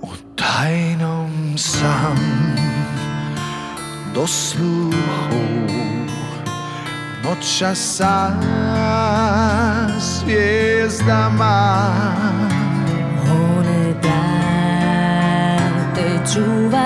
U tajnom sam do sluhu noća sa zvijezdama. One da te čuva